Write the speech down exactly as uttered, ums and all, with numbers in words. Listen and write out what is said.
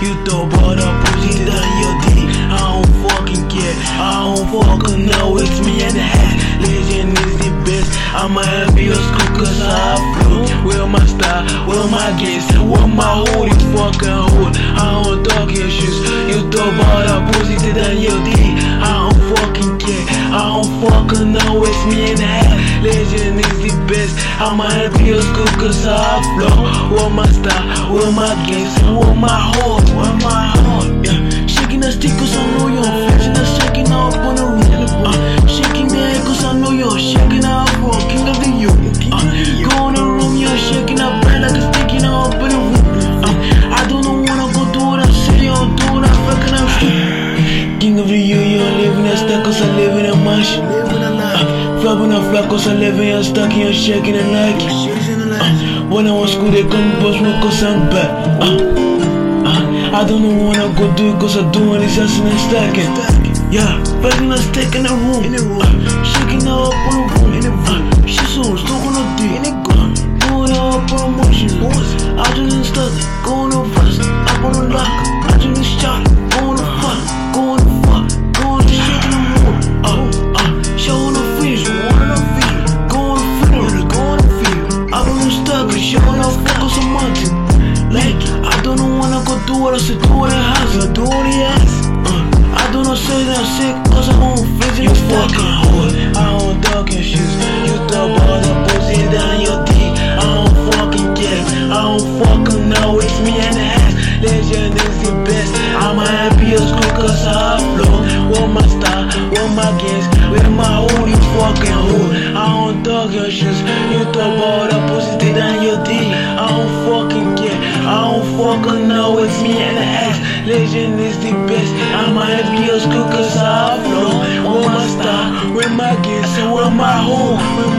You throw but a pussy down your dick. I don't fucking care, I don't fucking know. It's me and the hat. Legend is the best. I'ma have your school cause I flow. With my style, with my gangsta, with my hood, you fucking hood. I don't talk your shoes. You throw but a pussy down your dick. I don't fucking care, I don't fucking know. It's me and the hat. Legend is the best. I'ma have your school cause I flow. With my style, with my gangsta, with my hood, with my heart. Yeah. Shaking that stick cause I know you're flexing that shaking up on the room. Uh, shaking the head cause I know you're shaking up for king of the youth. Uh, go in the room, you're shaking up bad like a sticking up in the room. Uh, I don't know wanna go do what I say, or do what I fucking up. King of the youth, you're living that stuck cause I live in a mansion. Flapping a flat cause I live in a stuck, you're shaking it like it. Uh, when I want school, they come bust me cause I'm back. Uh, I don't know wanna go do it cause I'm doing this ass and stacking. Yeah, fucking a stick in the room. Uh, shaking her up on the room. Uh, she's so stuck on the dick. Uh, going up on the motion. I just stuck, going to fast. Up on the lock, I just shot. Going to fuck, going to fuck, going to shaking the room. Uh, uh, showing the fish, wanting the fish. Going to feel, going to feel. I don't know stuck, showing the fuck on mountain. Like, I don't know wanna go do what I said, do what I have, I do what he has. Uh, I don't know say that I'm sick, cause I won't visit you fucking hood. I don't talk your shoes, you talk about the pussy down your dick. I don't fucking care, I don't fucking know, it's me and the ass. Legend is the best, I'ma have your school cause I flow. With my style, with my games, with my hood, you fucking hood. I don't talk your shoes, you talk about the pussy down your dick. I don't fucking care, I don't fucking know, it's me and the ass. Legend is the best. I'ma have your school cause I flow. With my style, with my gifts, and with my home.